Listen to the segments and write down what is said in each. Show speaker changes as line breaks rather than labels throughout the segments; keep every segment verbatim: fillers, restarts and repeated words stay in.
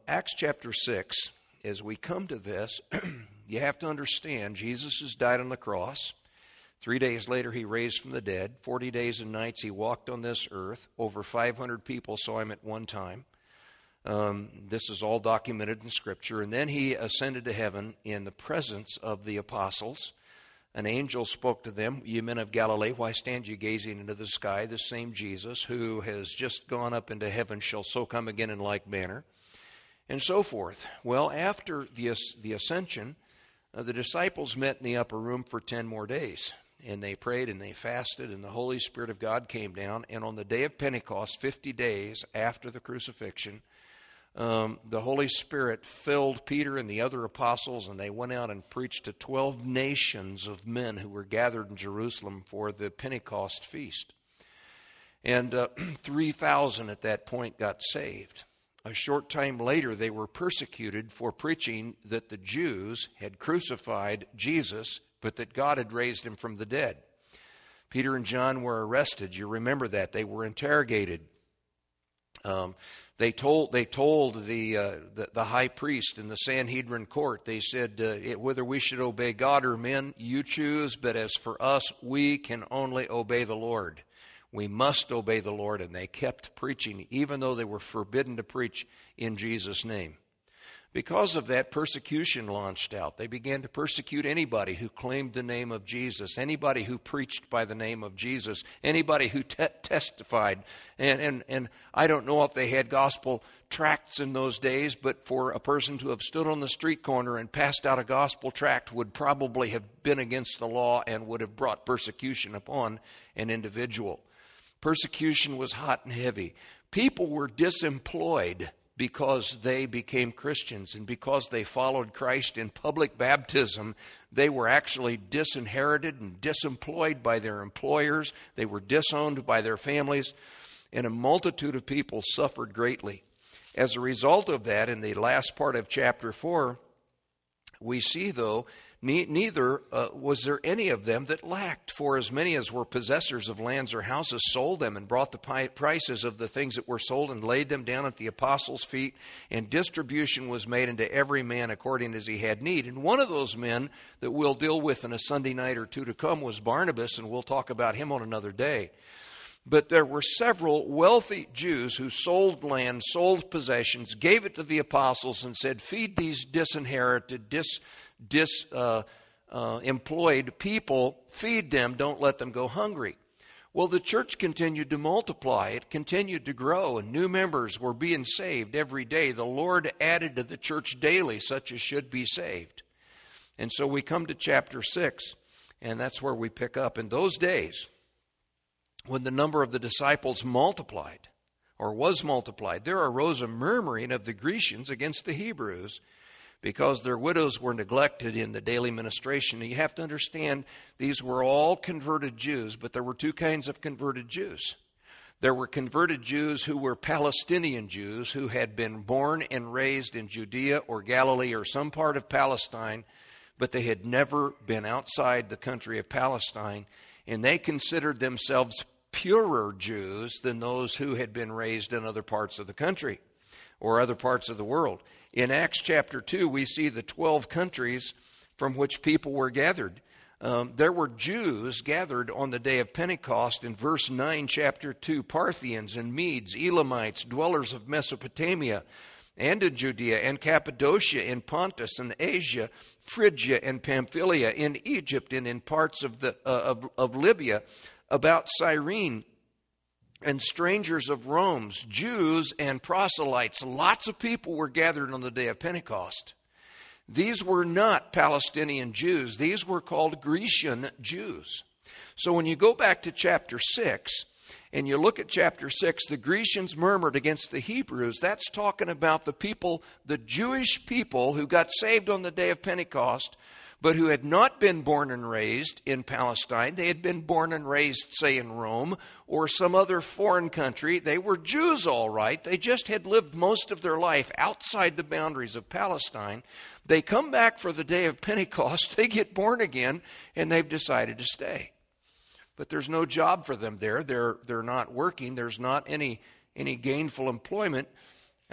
Acts chapter six, as we come to this, you have to understand Jesus has died on the cross. Three days later, he raised from the dead. Forty days and nights he walked on this earth. Over five hundred people saw him at one time. Um, this is all documented in Scripture. And then he ascended to heaven in the presence of the apostles. An angel spoke to them, "Ye men of Galilee, why stand ye gazing into the sky? The same Jesus who has just gone up into heaven shall so come again in like manner," and so forth. Well, after the, the ascension, uh, the disciples met in the upper room for ten more days. And they prayed and they fasted, and the Holy Spirit of God came down. And on the day of Pentecost, fifty days after the crucifixion, Um, the Holy Spirit filled Peter and the other apostles, and they went out and preached to twelve nations of men who were gathered in Jerusalem for the Pentecost feast. And uh, three thousand at that point got saved. A short time later, they were persecuted for preaching that the Jews had crucified Jesus, but that God had raised him from the dead. Peter and John were arrested. You remember that. They were interrogated. Um, They told they told the, uh, the the high priest in the Sanhedrin court, they said, uh, it, whether we should obey God or men, you choose, but as for us, we can only obey the Lord. We must obey the Lord. And they kept preaching, even though they were forbidden to preach in Jesus' name. Because of that, persecution launched out. They began to persecute anybody who claimed the name of Jesus, anybody who preached by the name of Jesus, anybody who te- testified. And, and, and I don't know if they had gospel tracts in those days, but for a person to have stood on the street corner and passed out a gospel tract would probably have been against the law and would have brought persecution upon an individual. Persecution was hot and heavy. People were disemployed because they became Christians, and because they followed Christ in public baptism, they were actually disinherited and disemployed by their employers. They were disowned by their families, and a multitude of people suffered greatly. As a result of that, in the last part of chapter four, we see, though, ne- neither uh, was there any of them that lacked. For as many as were possessors of lands or houses sold them and brought the pi- prices of the things that were sold and laid them down at the apostles' feet, and distribution was made unto every man according as he had need. And one of those men that we'll deal with in a Sunday night or two to come was Barnabas, and we'll talk about him on another day. But there were several wealthy Jews who sold land, sold possessions, gave it to the apostles and said, feed these disinherited, dis, dis, uh, uh, employed people, feed them, don't let them go hungry. Well, the church continued to multiply. It continued to grow, and new members were being saved every day. The Lord added to the church daily such as should be saved. And so we come to chapter six, and that's where we pick up. In those days, when the number of the disciples multiplied, or was multiplied, there arose a murmuring of the Grecians against the Hebrews, because their widows were neglected in the daily ministration. And you have to understand, these were all converted Jews, but there were two kinds of converted Jews. There were converted Jews who were Palestinian Jews, who had been born and raised in Judea or Galilee or some part of Palestine, but they had never been outside the country of Palestine, and they considered themselves purer Jews than those who had been raised in other parts of the country or other parts of the world. In Acts chapter two, we see the twelve countries from which people were gathered. Um, there were Jews gathered on the day of Pentecost in verse nine, chapter two, Parthians and Medes, Elamites, dwellers of Mesopotamia, and in Judea and Cappadocia, in Pontus and Asia, Phrygia and Pamphylia, in Egypt and in parts of the uh, of, of Libya, about Cyrene, and strangers of Rome, Jews and proselytes. Lots of people were gathered on the day of Pentecost. These were not Palestinian Jews. These were called Grecian Jews. So when you go back to chapter six, and you look at chapter six, the Grecians murmured against the Hebrews. That's talking about the people, the Jewish people who got saved on the day of Pentecost, but who had not been born and raised in Palestine. They had been born and raised, say, in Rome or some other foreign country. They were Jews, all right. They just had lived most of their life outside the boundaries of Palestine. They come back for the day of Pentecost. They get born again, and they've decided to stay. But there's no job for them there. They're they're not working. There's not any any gainful employment.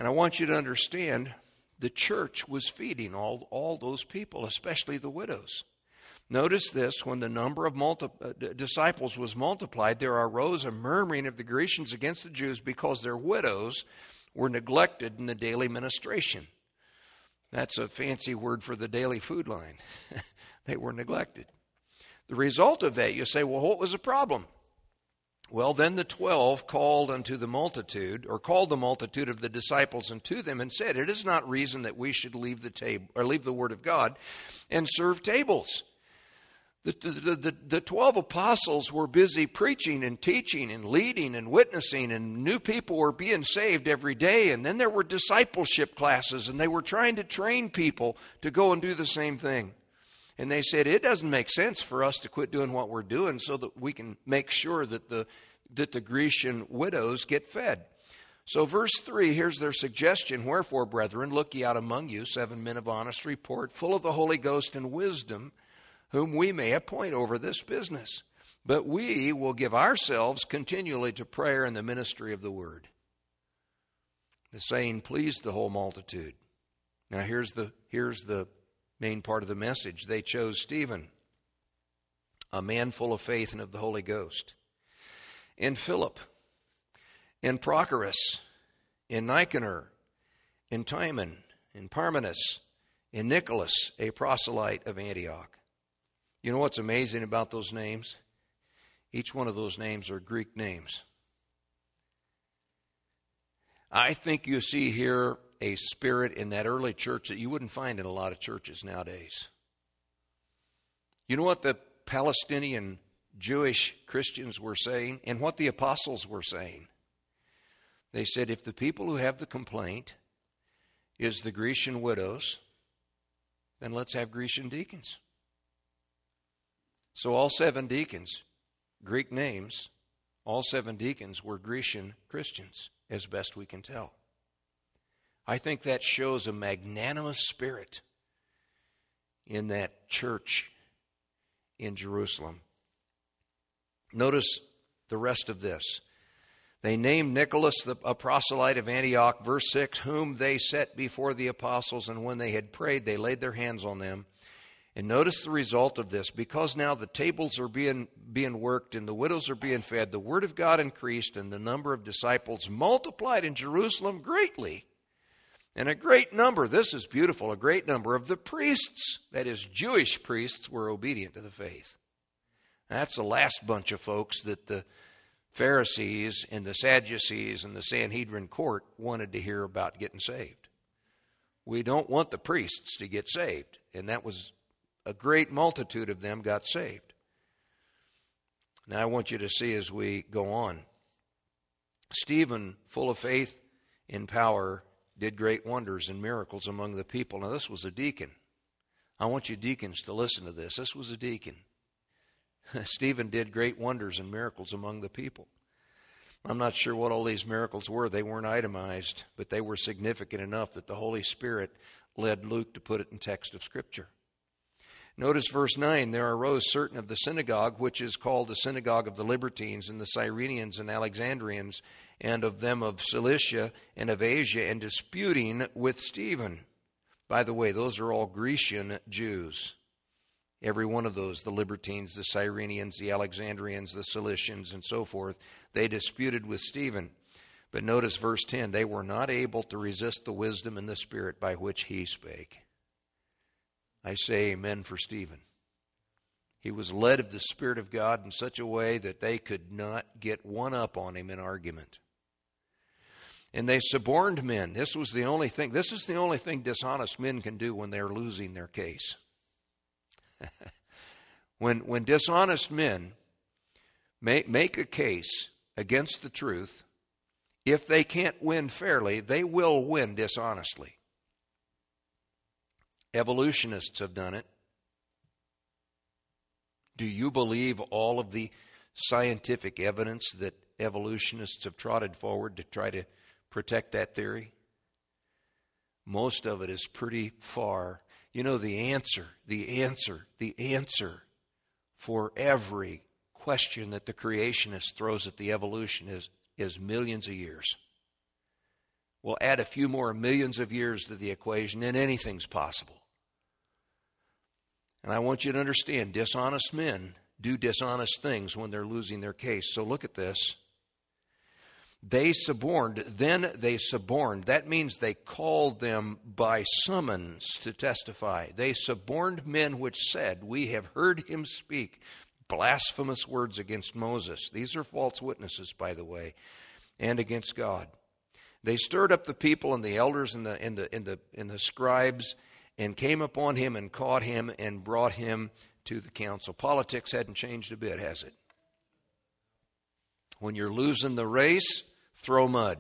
And I want you to understand, the church was feeding all, all those people, especially the widows. Notice this, when the number of multi- uh, disciples was multiplied, there arose a murmuring of the Grecians against the Jews because their widows were neglected in the daily ministration. That's a fancy word for the daily food line. They were neglected. The result of that, you say, well, what was the problem? Well, then the twelve called unto the multitude, or called the multitude of the disciples unto them, and said, it is not reason that we should leave the table, or leave the word of God, and serve tables. The, the, the, the twelve apostles were busy preaching and teaching and leading and witnessing, and new people were being saved every day. And then there were discipleship classes, and they were trying to train people to go and do the same thing. And they said, it doesn't make sense for us to quit doing what we're doing so that we can make sure that the, that the Grecian widows get fed. So verse three, here's their suggestion. Wherefore, brethren, look ye out among you seven men of honest report, full of the Holy Ghost and wisdom, whom we may appoint over this business. But we will give ourselves continually to prayer and the ministry of the word. The saying pleased the whole multitude. Now here's the, here's the main part of the message. They chose Stephen, a man full of faith and of the Holy Ghost, and Philip, and Prochorus, and Nicanor, and Timon, and Parmenas, and Nicholas, a proselyte of Antioch. You know what's amazing about those names? Each one of those names are Greek names. I think you see here a spirit in that early church that you wouldn't find in a lot of churches nowadays. You know what the Palestinian Jewish Christians were saying and what the apostles were saying? They said, if the people who have the complaint is the Grecian widows, then let's have Grecian deacons. So all seven deacons, Greek names, all seven deacons were Grecian Christians, as best we can tell. I think that shows a magnanimous spirit in that church in Jerusalem. Notice the rest of this. They named Nicholas, the, a proselyte of Antioch, verse six, whom they set before the apostles, and when they had prayed, they laid their hands on them. And notice the result of this. Because now the tables are being, being worked and the widows are being fed, the word of God increased and the number of disciples multiplied in Jerusalem greatly. And a great number, this is beautiful, a great number of the priests, that is, Jewish priests, were obedient to the faith. That's the last bunch of folks that the Pharisees and the Sadducees and the Sanhedrin court wanted to hear about getting saved. We don't want the priests to get saved. And that was a great multitude of them got saved. Now I want you to see as we go on. Stephen, full of faith and power, did great wonders and miracles among the people. Now this was a deacon. I want you deacons to listen to this. This was a deacon. Stephen did great wonders and miracles among the people. I'm not sure what all these miracles were. They weren't itemized, but they were significant enough that the Holy Spirit led Luke to put it in text of Scripture. Notice verse nine, there arose certain of the synagogue, which is called the synagogue of the Libertines, and the Cyrenians and Alexandrians, and of them of Cilicia and of Asia, and disputing with Stephen. By the way, those are all Grecian Jews. Every one of those, the Libertines, the Cyrenians, the Alexandrians, the Cilicians, and so forth, they disputed with Stephen. But notice verse ten, they were not able to resist the wisdom and the spirit by which he spake. I say amen for Stephen. He was led of the Spirit of God in such a way that they could not get one up on him in argument. And they suborned men. This was the only thing, this is the only thing dishonest men can do when they're losing their case. when, when dishonest men make, make a case against the truth, if they can't win fairly, they will win dishonestly. Evolutionists have done it. Do you believe all of the scientific evidence that evolutionists have trotted forward to try to protect that theory? Most of it is pretty far. You know, the answer, the answer, the answer for every question that the creationist throws at the evolution is, is millions of years. We'll add a few more millions of years to the equation, and anything's possible. And I want you to understand, dishonest men do dishonest things when they're losing their case. So look at this. They suborned, then they suborned. That means they called them by summons to testify. They suborned men which said, we have heard him speak blasphemous words against Moses. These are false witnesses, by the way, and against God. They stirred up the people and the elders and the, and the, and the, and the scribes and came upon him and caught him and brought him to the council. Politics hadn't changed a bit, has it? When you're losing the race, throw mud.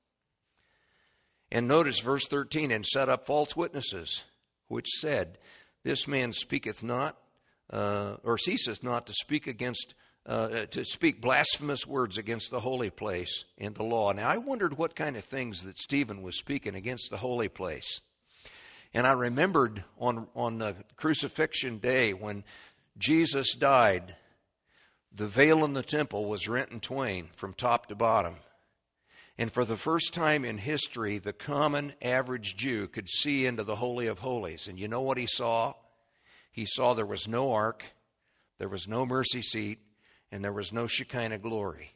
And notice verse thirteen, and set up false witnesses, which said, this man speaketh not, uh, or ceaseth not to speak against, uh, to speak blasphemous words against the holy place and the law. Now I wondered what kind of things that Stephen was speaking against the holy place. And I remembered on, on the crucifixion day when Jesus died, the veil in the temple was rent in twain from top to bottom. And for the first time in history, the common average Jew could see into the Holy of Holies. And you know what he saw? He saw there was no ark, there was no mercy seat, and there was no Shekinah glory,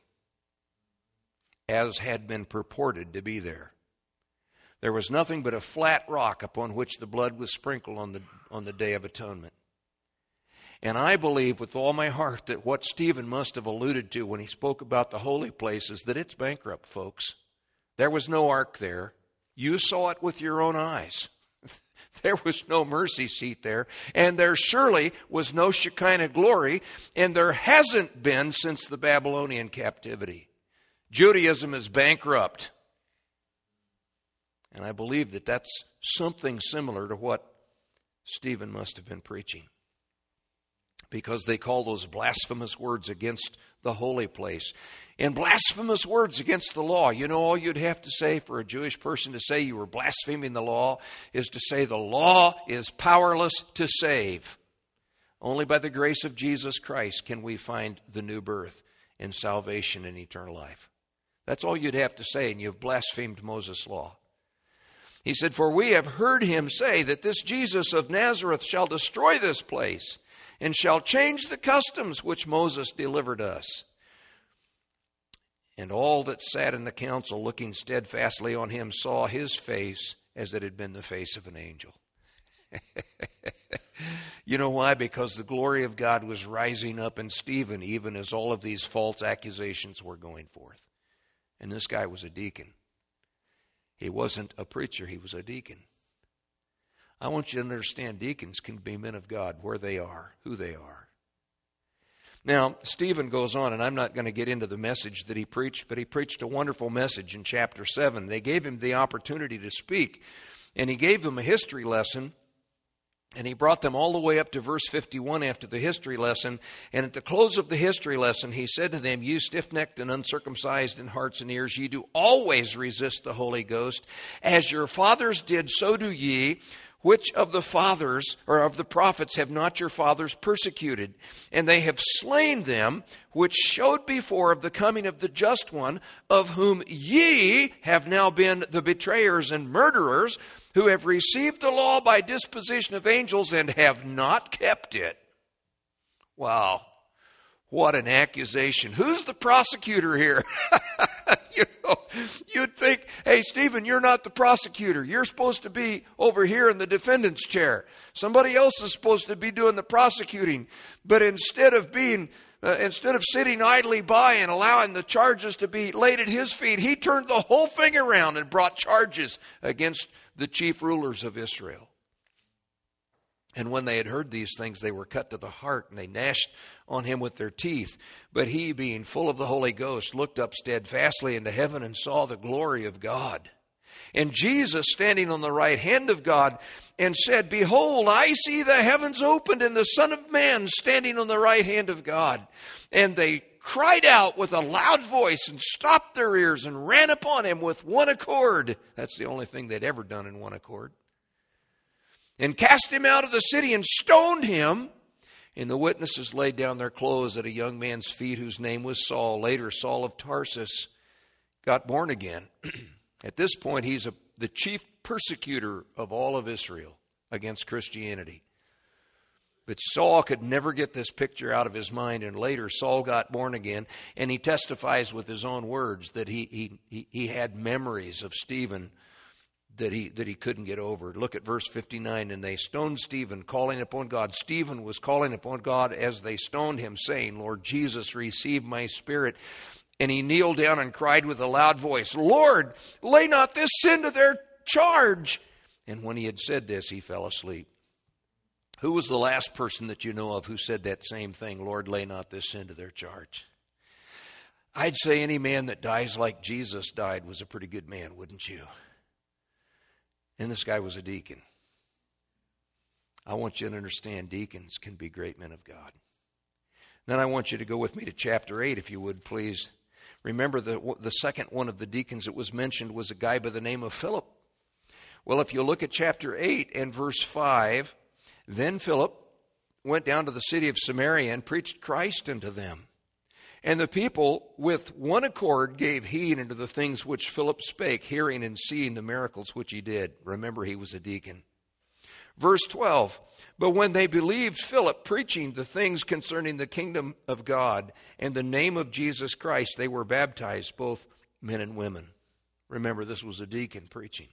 as had been purported to be there. There was nothing but a flat rock upon which the blood was sprinkled on the, on the Day of Atonement. And I believe with all my heart that what Stephen must have alluded to when he spoke about the holy place is that it's bankrupt, folks. There was no ark there. You saw it with your own eyes. There was no mercy seat there. And there surely was no Shekinah glory. And there hasn't been since the Babylonian captivity. Judaism is bankrupt. And I believe that that's something similar to what Stephen must have been preaching, because they call those blasphemous words against the holy place. And blasphemous words against the law. You know, all you'd have to say for a Jewish person to say you were blaspheming the law is to say the law is powerless to save. Only by the grace of Jesus Christ can we find the new birth and salvation and eternal life. That's all you'd have to say, and you've blasphemed Moses' law. He said, for we have heard him say that this Jesus of Nazareth shall destroy this place and shall change the customs which Moses delivered us. And all that sat in the council, looking steadfastly on him, saw his face as it had been the face of an angel. You know why? Because the glory of God was rising up in Stephen, even as all of these false accusations were going forth. And this guy was a deacon. He wasn't a preacher, he was a deacon. I want you to understand deacons can be men of God where they are, who they are. Now, Stephen goes on, and I'm not going to get into the message that he preached, but he preached a wonderful message in chapter seven. They gave him the opportunity to speak, and he gave them a history lesson, and he brought them all the way up to verse fifty-one after the history lesson. And at the close of the history lesson, he said to them, you stiff-necked and uncircumcised in hearts and ears, ye do always resist the Holy Ghost. As your fathers did, so do ye. Which of the fathers or of the prophets have not your fathers persecuted? And they have slain them, which showed before of the coming of the just one, of whom ye have now been the betrayers and murderers, who have received the law by disposition of angels and have not kept it. Wow. What an accusation. Who's the prosecutor here? You know, you'd think, hey, Stephen, you're not the prosecutor. You're supposed to be over here in the defendant's chair. Somebody else is supposed to be doing the prosecuting. But instead of being, uh, instead of sitting idly by and allowing the charges to be laid at his feet, he turned the whole thing around and brought charges against the chief rulers of Israel. And when they had heard these things, they were cut to the heart, and they gnashed on him with their teeth. But he, being full of the Holy Ghost, looked up steadfastly into heaven and saw the glory of God, and Jesus standing on the right hand of God, and said, behold, I see the heavens opened, and the Son of Man standing on the right hand of God. And they cried out with a loud voice, and stopped their ears, and ran upon him with one accord. That's the only thing they'd ever done in one accord. And cast him out of the city and stoned him. And the witnesses laid down their clothes at a young man's feet, whose name was Saul. Later, Saul of Tarsus got born again. At this point, he's a, the chief persecutor of all of Israel against Christianity. But Saul could never get this picture out of his mind, and later Saul got born again, and he testifies with his own words that he he he had memories of Stephen that he that he couldn't get over. Look at verse fifty-nine. And they stoned Stephen, calling upon God. Stephen was calling upon God as they stoned him, saying, Lord Jesus, receive my spirit. And he kneeled down and cried with a loud voice, Lord, lay not this sin to their charge. And when he had said this, he fell asleep. Who was the last person that you know of who said that same thing? Lord, lay not this sin to their charge. I'd say any man that dies like Jesus died was a pretty good man, wouldn't you? And this guy was a deacon. I want you to understand deacons can be great men of God. Then I want you to go with me to chapter eight, if you would, please. Remember, the, the second one of the deacons that was mentioned was a guy by the name of Philip. Well, if you look at chapter eight and verse five, then Philip went down to the city of Samaria and preached Christ unto them. And the people with one accord gave heed unto the things which Philip spake, hearing and seeing the miracles which he did. Remember, he was a deacon. Verse twelve, but when they believed Philip preaching the things concerning the kingdom of God and the name of Jesus Christ, they were baptized, both men and women. Remember, this was a deacon preaching.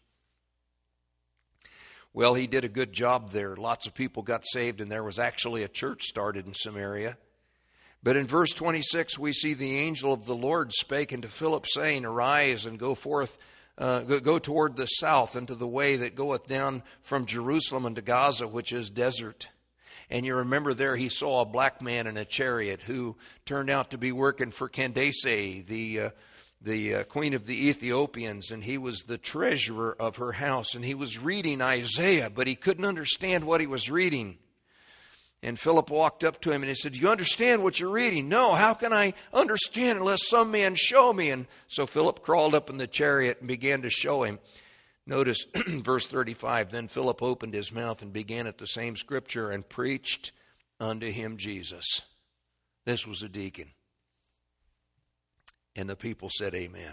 Well, he did a good job there. Lots of people got saved, and there was actually a church started in Samaria. But in verse twenty-six, we see the angel of the Lord spake unto Philip, saying, Arise and go forth, uh, go, go toward the south into the way that goeth down from Jerusalem unto Gaza, which is desert. And you remember there he saw a black man in a chariot who turned out to be working for Candace, the uh, the uh, queen of the Ethiopians, and he was the treasurer of her house. And he was reading Isaiah, but he couldn't understand what he was reading. And Philip walked up to him and he said, do you understand what you're reading? No, how can I understand unless some man show me? And so Philip crawled up in the chariot and began to show him. Notice verse thirty-five, then Philip opened his mouth and began at the same scripture and preached unto him Jesus. This was a deacon. And the people said amen.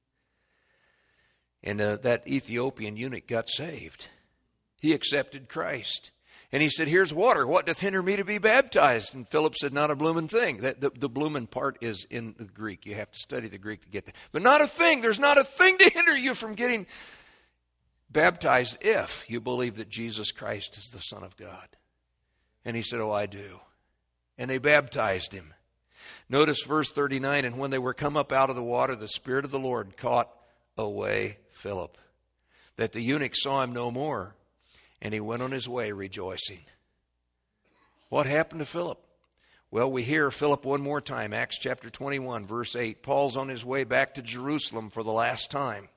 And uh, that Ethiopian eunuch got saved. He accepted Christ. And he said, here's water. What doth hinder me to be baptized? And Philip said, not a bloomin' thing. That, the, the bloomin' part is in the Greek. You have to study the Greek to get that. But not a thing. There's not a thing to hinder you from getting baptized if you believe that Jesus Christ is the Son of God. And he said, oh, I do. And they baptized him. Notice verse thirty-nine, and when they were come up out of the water, the Spirit of the Lord caught away Philip, that the eunuch saw him no more, and he went on his way rejoicing. What happened to Philip? Well, we hear Philip one more time, Acts chapter twenty-one, verse eight. Paul's on his way back to Jerusalem for the last time.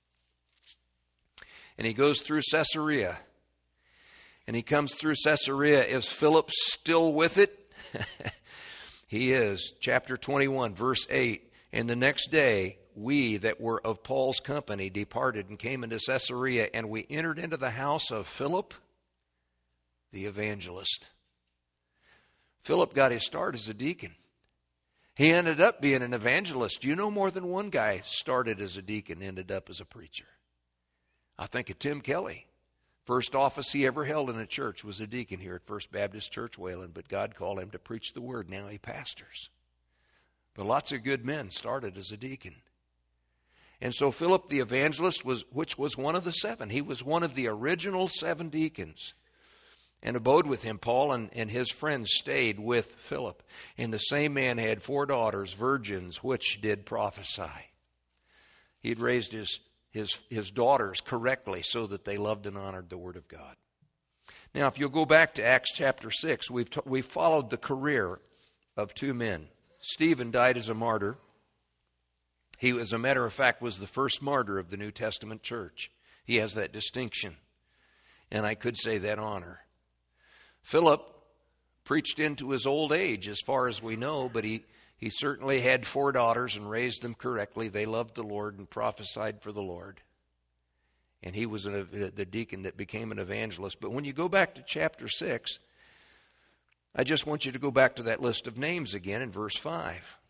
And he goes through Caesarea. And he comes through Caesarea. Is Philip still with it? He is. Chapter twenty-one, verse eight. And the next day, we that were of Paul's company departed and came into Caesarea, and we entered into the house of Philip, the evangelist. Philip got his start as a deacon. He ended up being an evangelist. You know, more than one guy started as a deacon, ended up as a preacher. I think of Tim Kelly. First office he ever held in a church was a deacon here at First Baptist Church, Wayland, but God called him to preach the word. Now he pastors. But lots of good men started as a deacon. And so Philip the evangelist, was, which was one of the seven, he was one of the original seven deacons, and abode with him. Paul and, and his friends stayed with Philip. And the same man had four daughters, virgins, which did prophesy. He had raised his His, his daughters correctly so that they loved and honored the Word of God. Now, if you'll go back to Acts chapter six, we've, t- we've followed the career of two men. Stephen died as a martyr. He, as a matter of fact, was the first martyr of the New Testament church. He has that distinction, and I could say that honor. Philip preached into his old age, as far as we know, but he He certainly had four daughters and raised them correctly. They loved the Lord and prophesied for the Lord. And he was an, the deacon that became an evangelist. But when you go back to chapter six, I just want you to go back to that list of names again in verse five.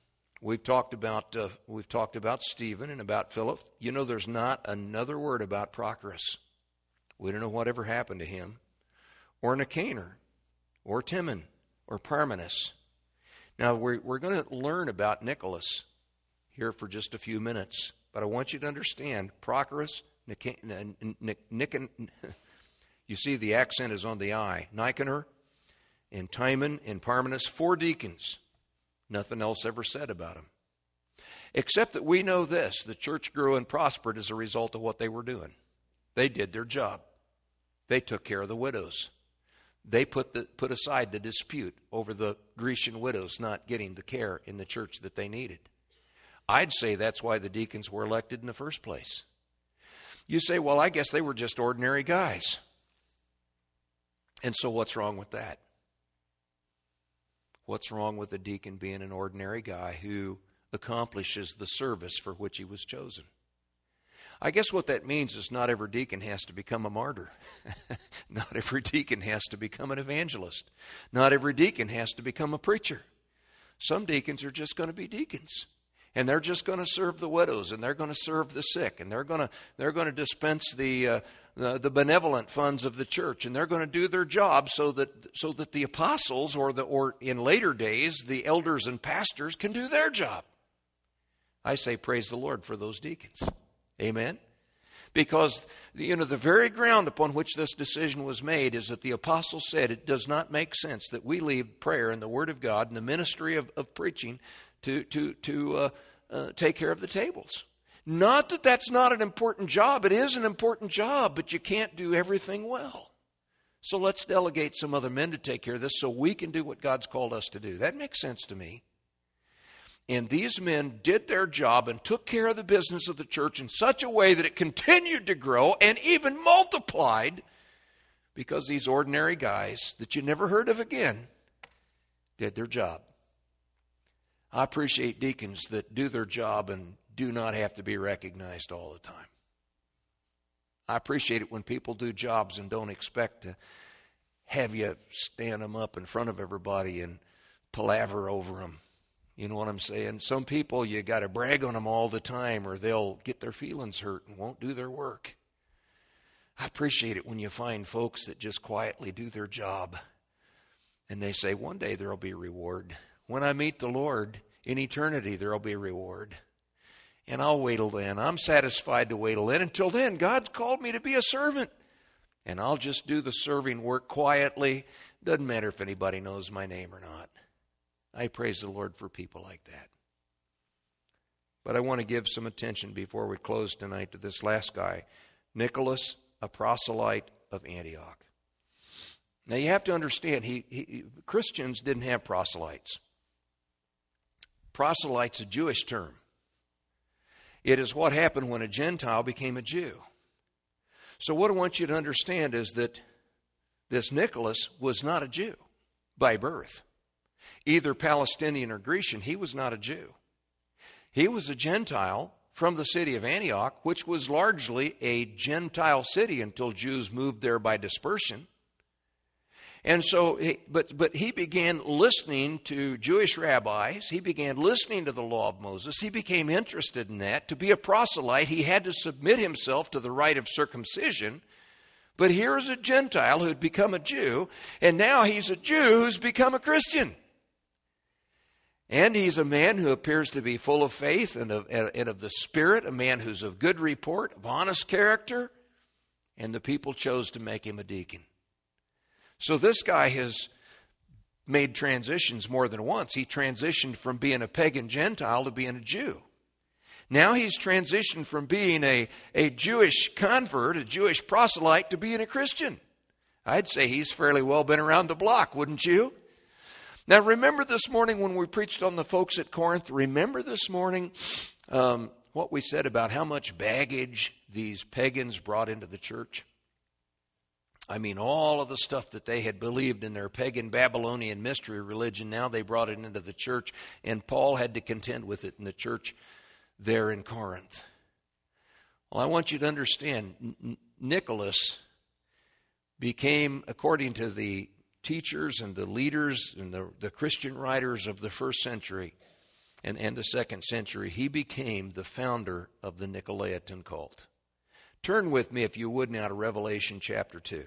We've talked about uh, we've talked about Stephen and about Philip. You know, there's not another word about Prochorus. We don't know whatever happened to him, or Nicanor, or Timon, or Parmenas. Now, we're, we're going to learn about Nicholas here for just a few minutes, but I want you to understand, Prochorus, Nicanor, Nicanor, you see the accent is on the I, Nicanor, and Timon, and Parmenas, four deacons. Nothing else ever said about them. Except that we know this, the church grew and prospered as a result of what they were doing. They did their job. They took care of the widows. They put the, put aside the dispute over the Grecian widows not getting the care in the church that they needed. I'd say that's why the deacons were elected in the first place. You say, well, I guess they were just ordinary guys. And so what's wrong with that? What's wrong with a deacon being an ordinary guy who accomplishes the service for which he was chosen? I guess what that means is not every deacon has to become a martyr. Not every deacon has to become an evangelist. Not every deacon has to become a preacher. Some deacons are just going to be deacons. And they're just going to serve the widows, and they're going to serve the sick, and they're going to they're going to dispense the, uh, the the benevolent funds of the church, and they're going to do their job so that so that the apostles or the or in later days the elders and pastors can do their job. I say praise the Lord for those deacons. Amen? Because, you know, the very ground upon which this decision was made is that the apostle said it does not make sense that we leave prayer and the Word of God and the ministry of, of preaching to, to, to uh, uh, take care of the tables. Not that that's not an important job. It is an important job, but you can't do everything well. So let's delegate some other men to take care of this so we can do what God's called us to do. That makes sense to me. And these men did their job and took care of the business of the church in such a way that it continued to grow and even multiplied because these ordinary guys that you never heard of again did their job. I appreciate deacons that do their job and do not have to be recognized all the time. I appreciate it when people do jobs and don't expect to have you stand them up in front of everybody and palaver over them. You know what I'm saying? Some people, you got to brag on them all the time or they'll get their feelings hurt and won't do their work. I appreciate it when you find folks that just quietly do their job and they say, one day there'll be a reward. When I meet the Lord in eternity, there'll be a reward. And I'll wait till then. I'm satisfied to wait till then. Until then, God's called me to be a servant. And I'll just do the serving work quietly. Doesn't matter if anybody knows my name or not. I praise the Lord for people like that. But I want to give some attention before we close tonight to this last guy, Nicholas, a proselyte of Antioch. Now you have to understand, he, he, Christians didn't have proselytes. Proselyte's a Jewish term. It is what happened when a Gentile became a Jew. So what I want you to understand is that this Nicholas was not a Jew by birth. Either Palestinian or Grecian, he was not a Jew. He was a Gentile from the city of Antioch, which was largely a Gentile city until Jews moved there by dispersion. And so, but, but he began listening to Jewish rabbis. He began listening to the law of Moses. He became interested in that. To be a proselyte, he had to submit himself to the rite of circumcision. But here is a Gentile who had become a Jew, and now he's a Jew who's become a Christian. And he's a man who appears to be full of faith and of, and of the Spirit, a man who's of good report, of honest character, and the people chose to make him a deacon. So this guy has made transitions more than once. He transitioned from being a pagan Gentile to being a Jew. Now he's transitioned from being a, a Jewish convert, a Jewish proselyte, to being a Christian. I'd say he's fairly well been around the block, wouldn't you? Now, remember this morning when we preached on the folks at Corinth? Remember this morning um, what we said about how much baggage these pagans brought into the church? I mean, all of the stuff that they had believed in their pagan Babylonian mystery religion, now they brought it into the church, and Paul had to contend with it in the church there in Corinth. Well, I want you to understand, N- Nicholas became, according to the teachers and the leaders and the, the Christian writers of the first century, and, and the second century, he became the founder of the Nicolaitan cult. Turn with me, if you would, now to Revelation chapter two.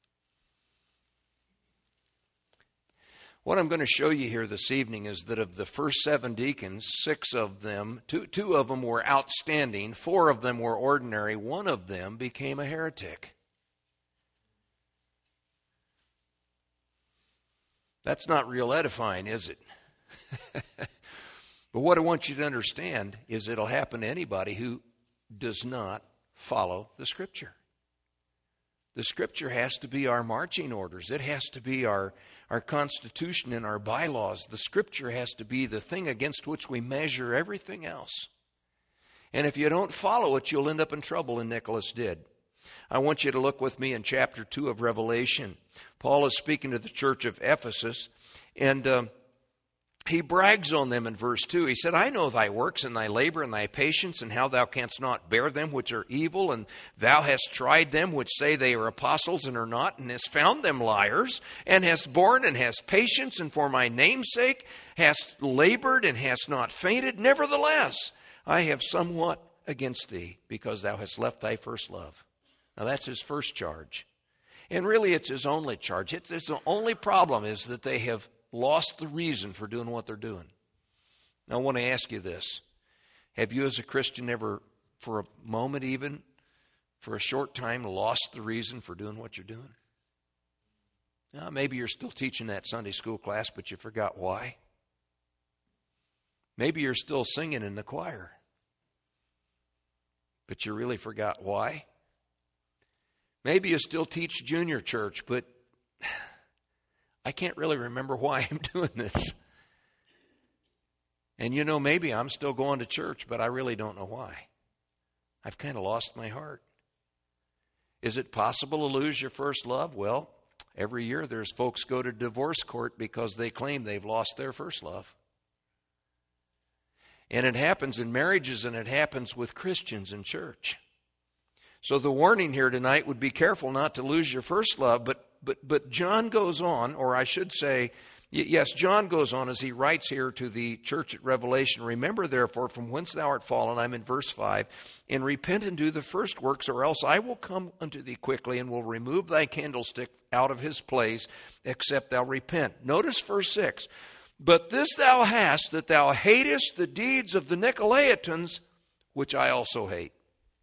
What I'm going to show you here this evening is that of the first seven deacons, six of them, two, two of them were outstanding, four of them were ordinary, one of them became a heretic. That's not real edifying, is it? But what I want you to understand is it'll happen to anybody who does not follow the Scripture. The Scripture has to be our marching orders. It has to be our, our Constitution and our bylaws. The Scripture has to be the thing against which we measure everything else. And if you don't follow it, you'll end up in trouble, and Nicholas did. I want you to look with me in chapter two of Revelation. Paul is speaking to the church of Ephesus, and uh, he brags on them in verse two. He said, I know thy works and thy labor and thy patience, and how thou canst not bear them which are evil, and thou hast tried them which say they are apostles and are not, and hast found them liars, and hast borne and hast patience, and for my name's sake hast labored and hast not fainted. Nevertheless, I have somewhat against thee, because thou hast left thy first love. Now that's his first charge. And really it's his only charge. It's, it's the only problem is that they have lost the reason for doing what they're doing. Now I want to ask you this. Have you as a Christian ever, for a moment even, for a short time, lost the reason for doing what you're doing? Now, maybe you're still teaching that Sunday school class, but you forgot why. Maybe you're still singing in the choir, but you really forgot why. Maybe you still teach junior church, but I can't really remember why I'm doing this. And you know, maybe I'm still going to church, but I really don't know why. I've kind of lost my heart. Is it possible to lose your first love? Well, every year there's folks go to divorce court because they claim they've lost their first love. And it happens in marriages, and it happens with Christians in church. So the warning here tonight would be careful not to lose your first love, but but but John goes on, or I should say, yes, John goes on as he writes here to the church at Revelation, remember therefore from whence thou art fallen, I'm in verse five, and repent and do the first works, or else I will come unto thee quickly and will remove thy candlestick out of his place, except thou repent. Notice verse six, but this thou hast, that thou hatest the deeds of the Nicolaitans, which I also hate.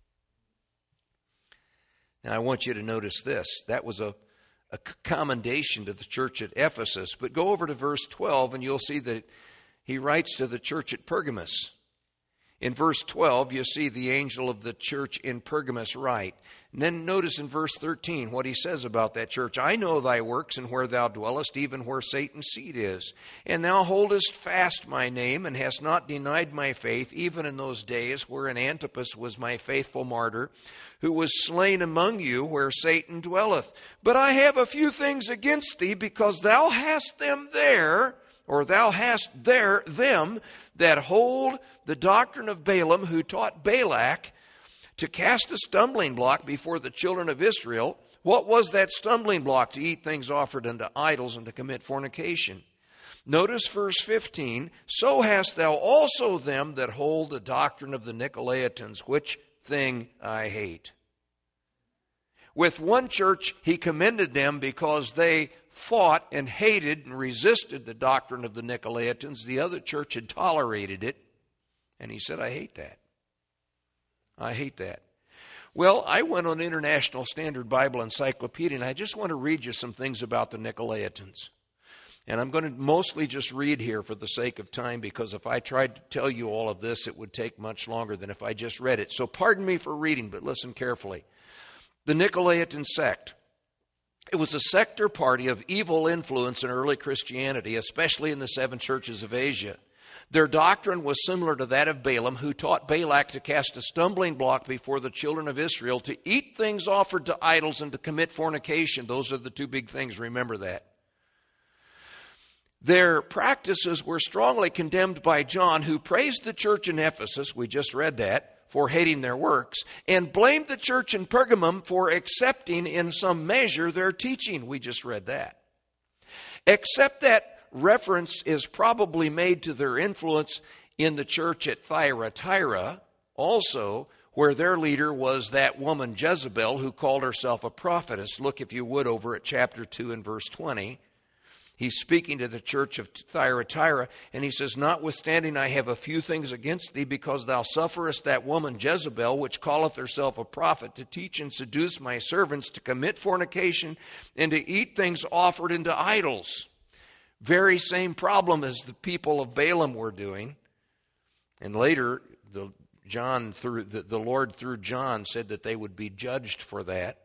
Now, I want you to notice this. That was a, a commendation to the church at Ephesus. But go over to verse twelve, and you'll see that he writes to the church at Pergamos. In verse twelve, you see the angel of the church in Pergamos write. And then notice in verse thirteen what he says about that church. I know thy works, and where thou dwellest, even where Satan's seat is. And thou holdest fast my name, and hast not denied my faith, even in those days wherein Antipas was my faithful martyr, who was slain among you where Satan dwelleth. But I have a few things against thee, because thou hast them there, or thou hast there them that hold the doctrine of Balaam, who taught Balak to cast a stumbling block before the children of Israel. What was that stumbling block? To eat things offered unto idols and to commit fornication. Notice verse fifteen, so hast thou also them that hold the doctrine of the Nicolaitans, which thing I hate. With one church, he commended them because they fought and hated and resisted the doctrine of the Nicolaitans. The other church had tolerated it. And he said, I hate that. I hate that. Well, I went on International Standard Bible Encyclopedia, and I just want to read you some things about the Nicolaitans. And I'm going to mostly just read here for the sake of time, because if I tried to tell you all of this, it would take much longer than if I just read it. So pardon me for reading, but listen carefully. The Nicolaitan sect. It was a sect or party of evil influence in early Christianity, especially in the seven churches of Asia. Their doctrine was similar to that of Balaam, who taught Balak to cast a stumbling block before the children of Israel, to eat things offered to idols, and to commit fornication. Those are the two big things, remember that. Their practices were strongly condemned by John, who praised the church in Ephesus, we just read that, for hating their works, and blamed the church in Pergamum for accepting in some measure their teaching. We just read that. Except that reference is probably made to their influence in the church at Thyatira, also, where their leader was that woman Jezebel who called herself a prophetess. Look, if you would, over at chapter two and verse twenty. He's speaking to the church of Thyatira, and he says, "Notwithstanding, I have a few things against thee, because thou sufferest that woman Jezebel, which calleth herself a prophet, to teach and seduce my servants to commit fornication and to eat things offered unto idols." Very same problem as the people of Balaam were doing. And later, the John through the, the Lord through John said that they would be judged for that.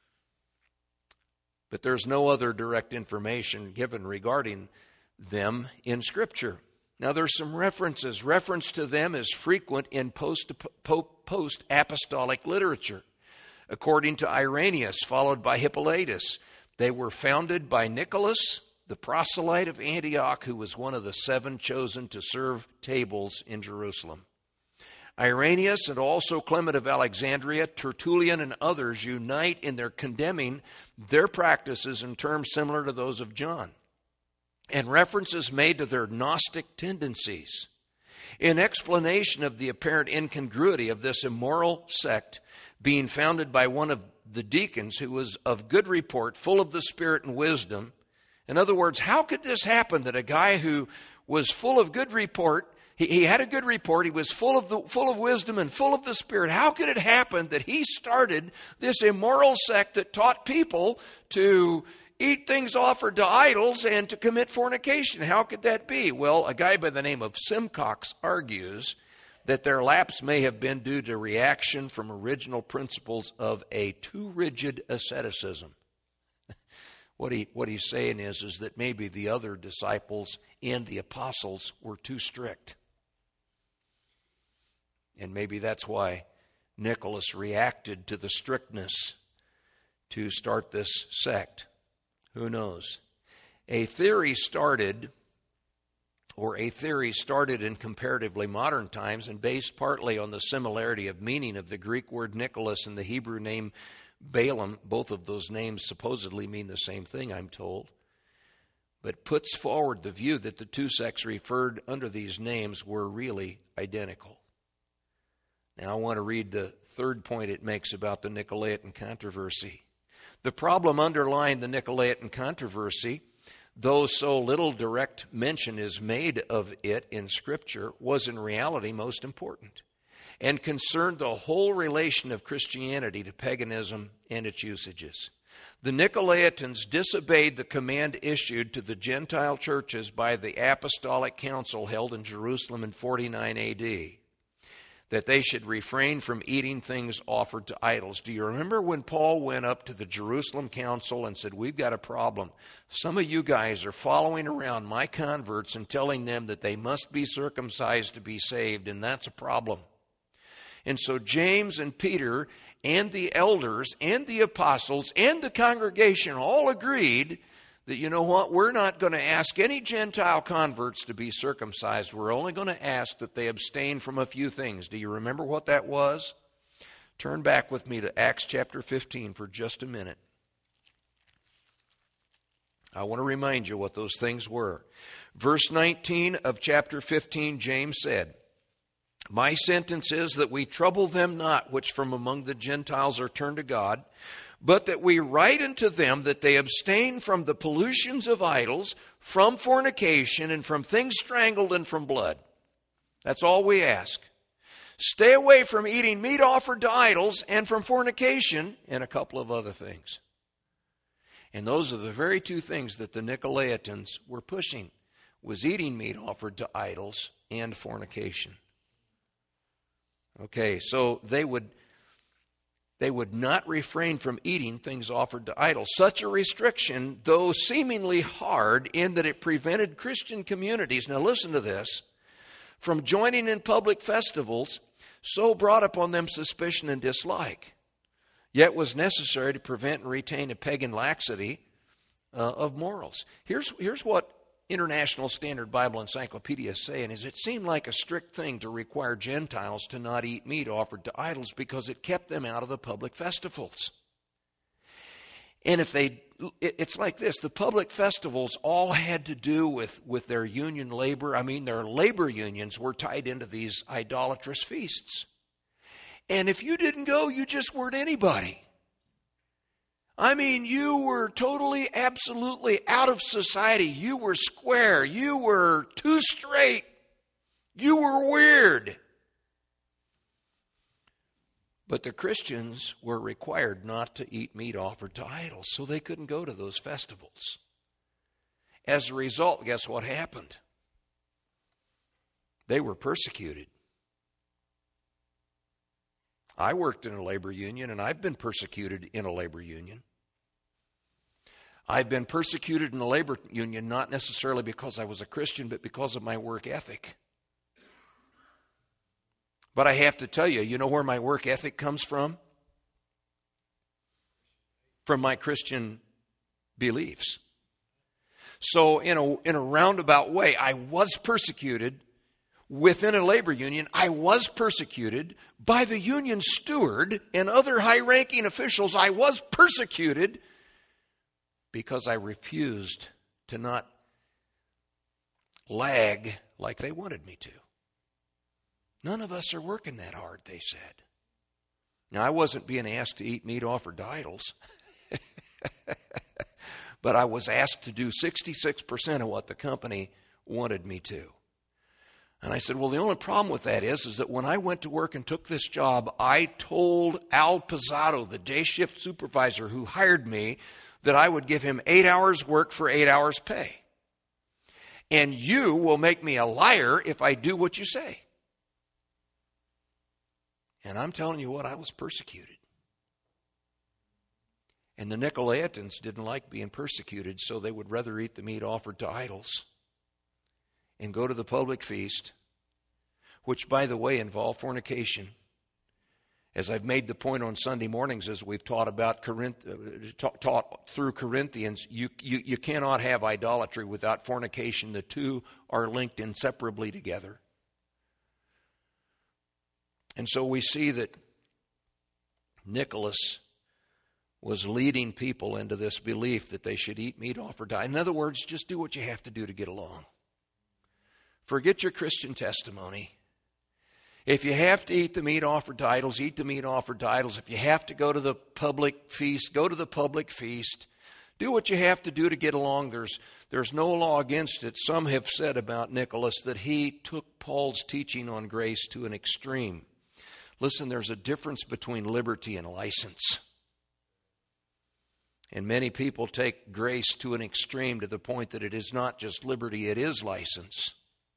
But there's no other direct information given regarding them in Scripture. Now, there's some references. Reference to them is frequent in post, post-apostolic literature. According to Irenaeus, followed by Hippolytus, they were founded by Nicholas, the proselyte of Antioch, who was one of the seven chosen to serve tables in Jerusalem. Irenaeus and also Clement of Alexandria, Tertullian, and others unite in their condemning their practices in terms similar to those of John, and references made to their Gnostic tendencies. In explanation of the apparent incongruity of this immoral sect being founded by one of the deacons who was of good report, full of the Spirit and wisdom. In other words, how could this happen that a guy who was full of good report, he, he had a good report, he was full of the, full of wisdom and full of the Spirit, how could it happen that he started this immoral sect that taught people to eat things offered to idols and to commit fornication? How could that be? Well, a guy by the name of Simcox argues that their lapse may have been due to reaction from original principles of a too rigid asceticism. What he what he's saying is, is that maybe the other disciples and the apostles were too strict. And maybe that's why Nicholas reacted to the strictness to start this sect. Who knows? A theory started, or a theory started in comparatively modern times and based partly on the similarity of meaning of the Greek word Nicholas and the Hebrew name Balaam. Both of those names supposedly mean the same thing, I'm told. But puts forward the view that the two sects referred under these names were really identical. Now I want to read the third point it makes about the Nicolaitan controversy. The problem underlying the Nicolaitan controversy, though so little direct mention is made of it in Scripture, was in reality most important, and concerned the whole relation of Christianity to paganism and its usages. The Nicolaitans disobeyed the command issued to the Gentile churches by the Apostolic Council held in Jerusalem in forty-nine A D, that they should refrain from eating things offered to idols. Do you remember when Paul went up to the Jerusalem Council and said, "We've got a problem. Some of you guys are following around my converts and telling them that they must be circumcised to be saved, and that's a problem." And so James and Peter and the elders and the apostles and the congregation all agreed that, you know what, we're not going to ask any Gentile converts to be circumcised. We're only going to ask that they abstain from a few things. Do you remember what that was? Turn back with me to Acts chapter fifteen for just a minute. I want to remind you what those things were. Verse nineteen of chapter fifteen, James said, "My sentence is that we trouble them not which from among the Gentiles are turned to God, but that we write unto them that they abstain from the pollutions of idols, from fornication, and from things strangled, and from blood." That's all we ask. Stay away from eating meat offered to idols, and from fornication, and a couple of other things. And those are the very two things that the Nicolaitans were pushing, was eating meat offered to idols and fornication. Okay, so they would they would not refrain from eating things offered to idols. Such a restriction, though seemingly hard in that it prevented Christian communities, now listen to this, from joining in public festivals, so brought upon them suspicion and dislike, yet was necessary to prevent and retain a pagan laxity uh, of morals. Here's, here's what International Standard Bible Encyclopedia is saying, is it seemed like a strict thing to require Gentiles to not eat meat offered to idols because it kept them out of the public festivals. And if they it's like this. The public festivals all had to do with, with their union labor. I mean, their labor unions were tied into these idolatrous feasts. And if you didn't go, you just weren't anybody. I mean, you were totally, absolutely out of society. You were square. You were too straight. You were weird. But the Christians were required not to eat meat offered to idols, so they couldn't go to those festivals. As a result, guess what happened? They were persecuted. I worked in a labor union, and I've been persecuted in a labor union. I've been persecuted in a labor union not necessarily because I was a Christian, but because of my work ethic. But I have to tell you, you know where my work ethic comes from? From my Christian beliefs. So in a, in a roundabout way, I was persecuted within a labor union. I was persecuted by the union steward and other high-ranking officials. I was persecuted because I refused to not lag like they wanted me to. None of us are working that hard, they said. Now, I wasn't being asked to eat meat offered to idols, but I was asked to do sixty-six percent of what the company wanted me to. And I said, well, the only problem with that is, is that when I went to work and took this job, I told Al Pizzato, the day shift supervisor who hired me, that I would give him eight hours work for eight hours pay. And you will make me a liar if I do what you say. And I'm telling you what, I was persecuted. And the Nicolaitans didn't like being persecuted, so they would rather eat the meat offered to idols and go to the public feast, which, by the way, involved fornication. As I've made the point on Sunday mornings, as we've taught about Corinth, uh, taught, taught through Corinthians, you, you, you cannot have idolatry without fornication. The two are linked inseparably together. And so we see that Nicholas was leading people into this belief that they should eat meat offered to. In other words, just do what you have to do to get along. Forget your Christian testimony. If you have to eat the meat offered to idols, eat the meat offered to idols. If you have to go to the public feast, go to the public feast. Do what you have to do to get along. There's, there's no law against it. Some have said about Nicholas that he took Paul's teaching on grace to an extreme. Listen, there's a difference between liberty and license. And many people take grace to an extreme to the point that it is not just liberty, it is license.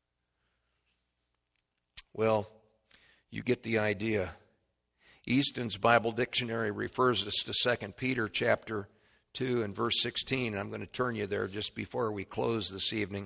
Well, you get the idea. Easton's Bible Dictionary refers us to Second Peter chapter two and verse sixteen. I'm going to turn you there just before we close this evening.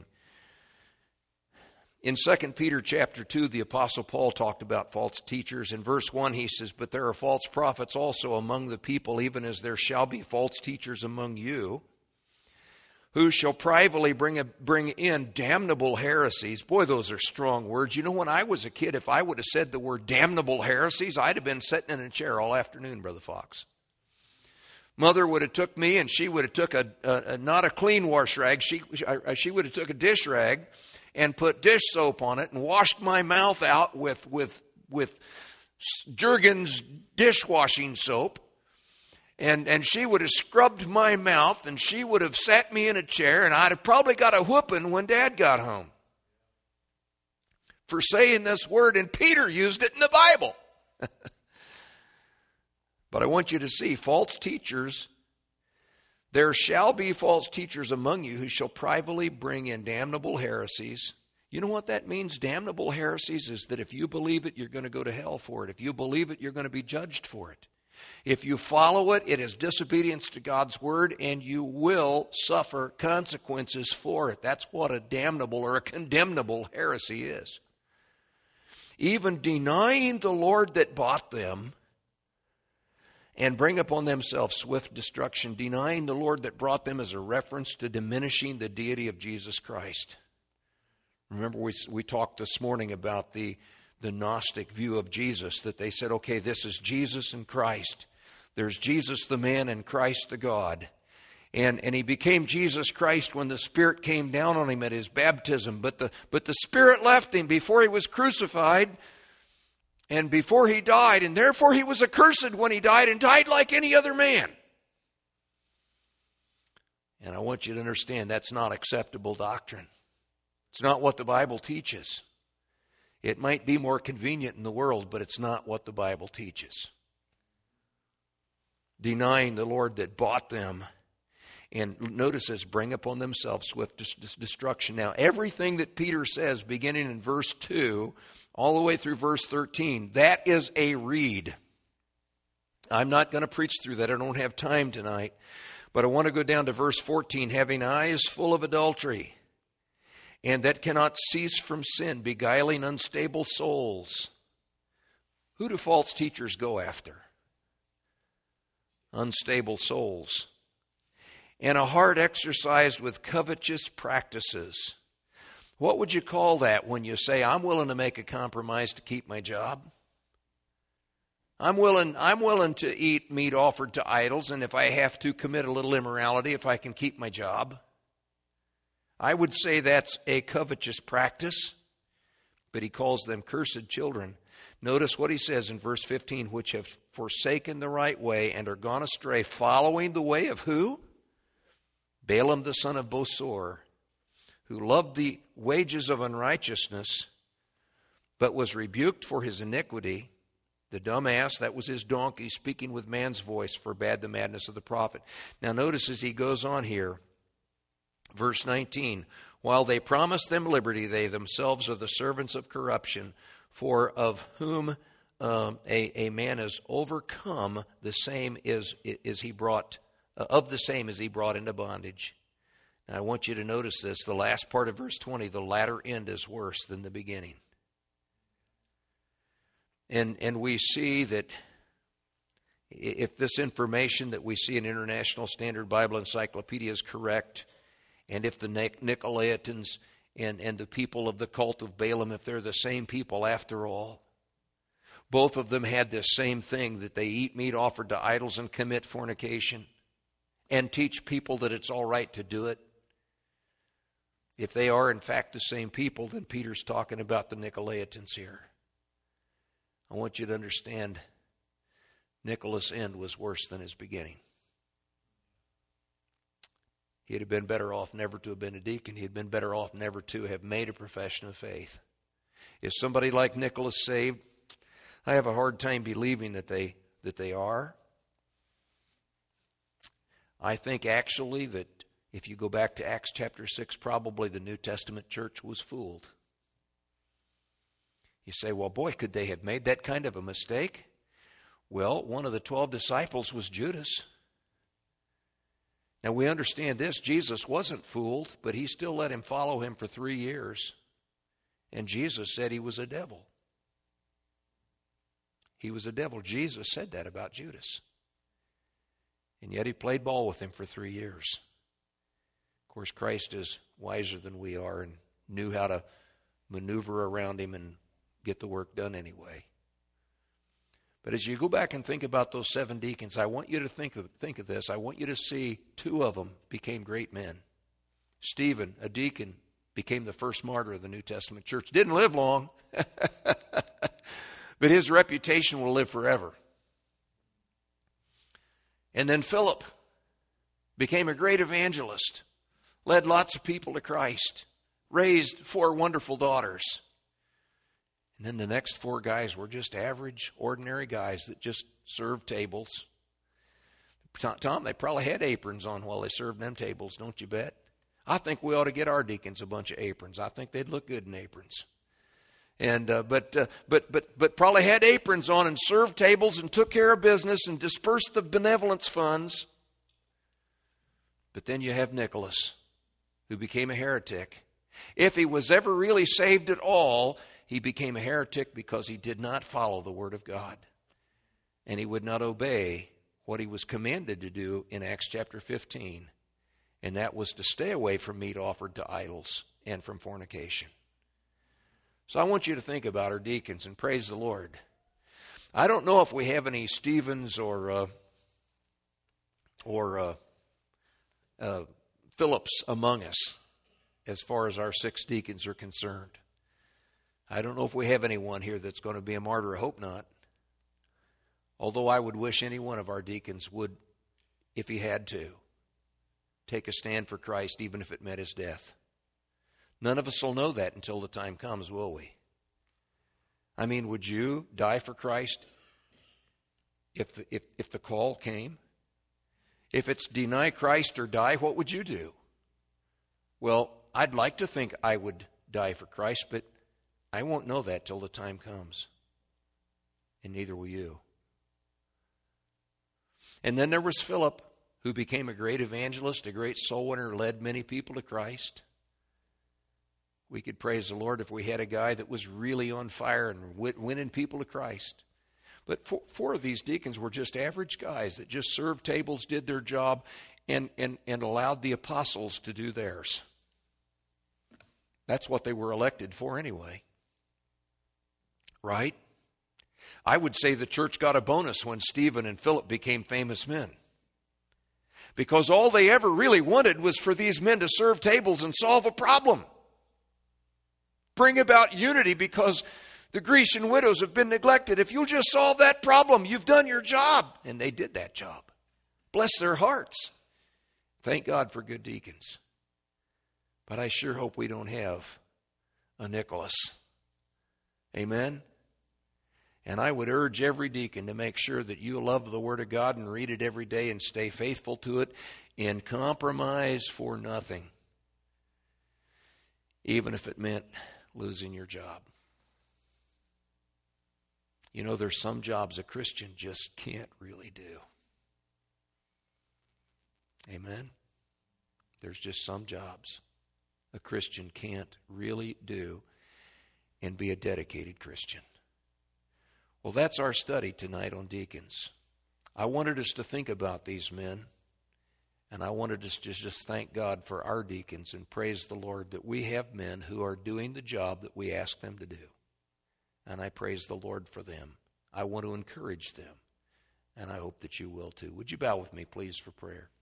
In Second Peter chapter two, the Apostle Paul talked about false teachers. In verse one, he says, "But there are false prophets also among the people, even as there shall be false teachers among you, who shall privately bring, a, bring in damnable heresies." Boy, those are strong words. You know, when I was a kid, if I would have said the word damnable heresies, I'd have been sitting in a chair all afternoon, Brother Fox. Mother would have took me, and she would have took a, a, a not a clean wash rag. She, she would have took a dish rag and put dish soap on it and washed my mouth out with, with, with Jergens dishwashing soap. And, and she would have scrubbed my mouth, and she would have sat me in a chair, and I'd have probably got a whooping when Dad got home for saying this word, and Peter used it in the Bible. But I want you to see, false teachers, there shall be false teachers among you who shall privately bring in damnable heresies. You know what that means? Damnable heresies is that if you believe it, you're going to go to hell for it. If you believe it, you're going to be judged for it. If you follow it, it is disobedience to God's word, and you will suffer consequences for it. That's what a damnable or a condemnable heresy is. Even denying the Lord that bought them, and bring upon themselves swift destruction, denying the Lord that brought them as a reference to diminishing the deity of Jesus Christ. Remember, we we talked this morning about the, the Gnostic view of Jesus, that they said, okay, this is Jesus and Christ. There's Jesus the man and Christ the God. And, and he became Jesus Christ when the Spirit came down on him at his baptism. But the, but the Spirit left him before he was crucified and before he died. And therefore he was accursed when he died and died like any other man. And I want you to understand that's not acceptable doctrine. It's not what the Bible teaches. It might be more convenient in the world, but it's not what the Bible teaches. Denying the Lord that bought them. And notice this, bring upon themselves swift destruction. Now, everything that Peter says, beginning in verse two, all the way through verse thirteen, that is a read. I'm not going to preach through that. I don't have time tonight. But I want to go down to verse fourteen, having eyes full of adultery, and that cannot cease from sin, beguiling unstable souls. Who do false teachers go after? Unstable souls. And a heart exercised with covetous practices. What would you call that when you say, I'm willing to make a compromise to keep my job? I'm willing, I'm willing to eat meat offered to idols, and if I have to commit a little immorality, if I can keep my job. I would say that's a covetous practice, but he calls them cursed children. Notice what he says in verse fifteen, which have forsaken the right way and are gone astray, following the way of who? Balaam the son of Bosor, who loved the wages of unrighteousness, but was rebuked for his iniquity. The dumb ass, that was his donkey, speaking with man's voice, forbade the madness of the prophet. Now notice as he goes on here, verse nineteen, while they promise them liberty, they themselves are the servants of corruption, for of whom um, a, a man is overcome, the same is, is he brought Uh, of the same as he brought into bondage. Now I want you to notice this. The last part of verse twenty, the latter end is worse than the beginning. And, and we see that if this information that we see in International Standard Bible Encyclopedia is correct, and if the Nicolaitans and, and the people of the cult of Balaam, if they're the same people after all, both of them had this same thing, that they eat meat offered to idols and commit fornication, and teach people that it's all right to do it. If they are in fact the same people, then Peter's talking about the Nicolaitans here. I want you to understand, Nicholas' end was worse than his beginning. He'd have been better off never to have been a deacon. He'd been better off never to have made a profession of faith. Is somebody like Nicholas saved? I have a hard time believing that they that they are. I think actually that if you go back to Acts chapter six, probably the New Testament church was fooled. You say, well, boy, could they have made that kind of a mistake? Well, one of the twelve disciples was Judas. Now we understand this, Jesus wasn't fooled, but he still let him follow him for three years. And Jesus said he was a devil. He was a devil. Jesus said that about Judas. And yet he played ball with him for three years. Of course, Christ is wiser than we are and knew how to maneuver around him and get the work done anyway. But as you go back and think about those seven deacons, I want you to think of, think of this. I want you to see two of them became great men. Stephen, a deacon, became the first martyr of the New Testament church. Didn't live long, but his reputation will live forever. And then Philip became a great evangelist, led lots of people to Christ, raised four wonderful daughters. And then the next four guys were just average, ordinary guys that just served tables. Tom, they probably had aprons on while they served them tables, don't you bet? I think we ought to get our deacons a bunch of aprons. I think they'd look good in aprons. And uh, but uh, but but but probably had aprons on and served tables and took care of business and dispersed the benevolence funds. But then you have Nicholas, who became a heretic. If he was ever really saved at all, he became a heretic because he did not follow the Word of God, and he would not obey what he was commanded to do in Acts chapter fifteen, and that was to stay away from meat offered to idols and from fornication. So I want you to think about our deacons and praise the Lord. I don't know if we have any Stephens or uh, or uh, uh, Phillips among us as far as our six deacons are concerned. I don't know if we have anyone here that's going to be a martyr. I hope not. Although I would wish any one of our deacons would, if he had to, take a stand for Christ, even if it meant his death. None of us will know that until the time comes, will we? I mean, would you die for Christ if the, if, if the call came? If it's deny Christ or die, what would you do? Well, I'd like to think I would die for Christ, but I won't know that till the time comes. And neither will you. And then there was Philip, who became a great evangelist, a great soul winner, led many people to Christ. We could praise the Lord if we had a guy that was really on fire and winning people to Christ. But four, four of these deacons were just average guys that just served tables, did their job, and, and, and allowed the apostles to do theirs. That's what they were elected for anyway. Right? I would say the church got a bonus when Stephen and Philip became famous men. Because all they ever really wanted was for these men to serve tables and solve a problem. Bring about unity because the Grecian widows have been neglected. If you'll just solve that problem, you've done your job. And they did that job. Bless their hearts. Thank God for good deacons. But I sure hope we don't have a Nicholas. Amen? And I would urge every deacon to make sure that you love the Word of God and read it every day and stay faithful to it and compromise for nothing, even if it meant losing your job. You know, there's some jobs a Christian just can't really do. Amen? There's just some jobs a Christian can't really do and be a dedicated Christian. Well, that's our study tonight on deacons. I wanted us to think about these men, and I wanted us to just thank God for our deacons and praise the Lord that we have men who are doing the job that we ask them to do. And I praise the Lord for them. I want to encourage them, and I hope that you will too. Would you bow with me, please, for prayer?